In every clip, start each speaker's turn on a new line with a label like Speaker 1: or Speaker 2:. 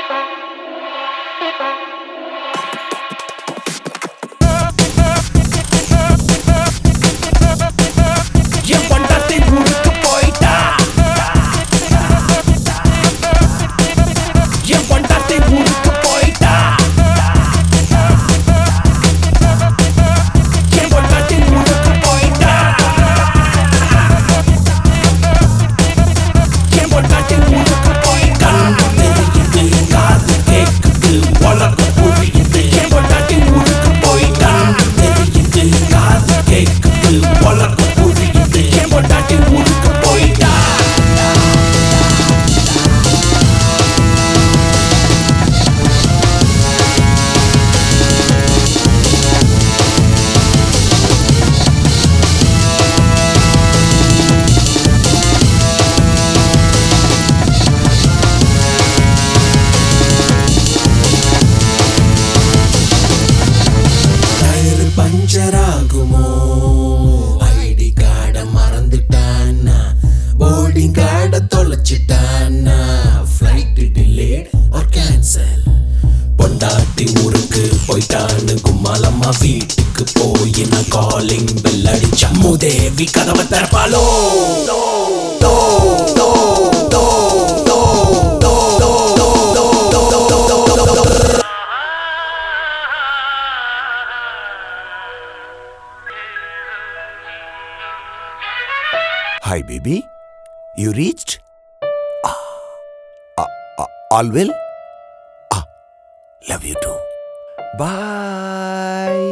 Speaker 1: பஞ்சராகுமோ ID கார்ட மறந்துட்டானா boarding கார்ட தொலைச்சிட்டானா ஃப்ளைட் டிலே ஆர் கேன்சல் பொண்டாட்டி ஊருக்கு போயிட்டான்னு கும்மாலம்மா வீட்டுக்கு போய் நான் காலிங் பெல் அடிச்சா மூதேவி கதவை திறப்பாலோ
Speaker 2: Hi baby, you reached? All well? Love you too. Bye.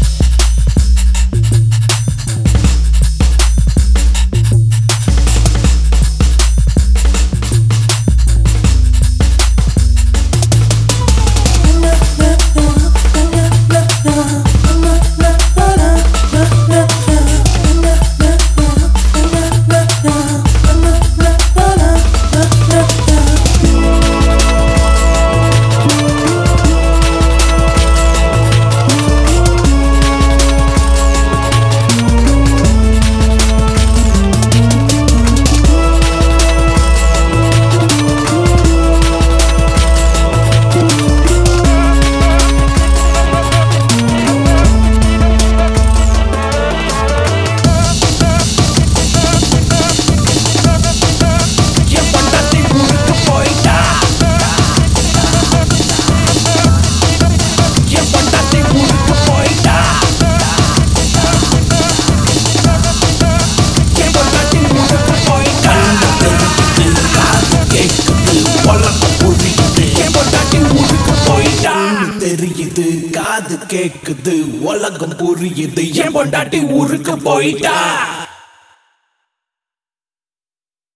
Speaker 1: தெரியுது காது கேக்குது உலகம் புரியுது என் பொண்டாட்டி ஊருக்கு போயிட்டா.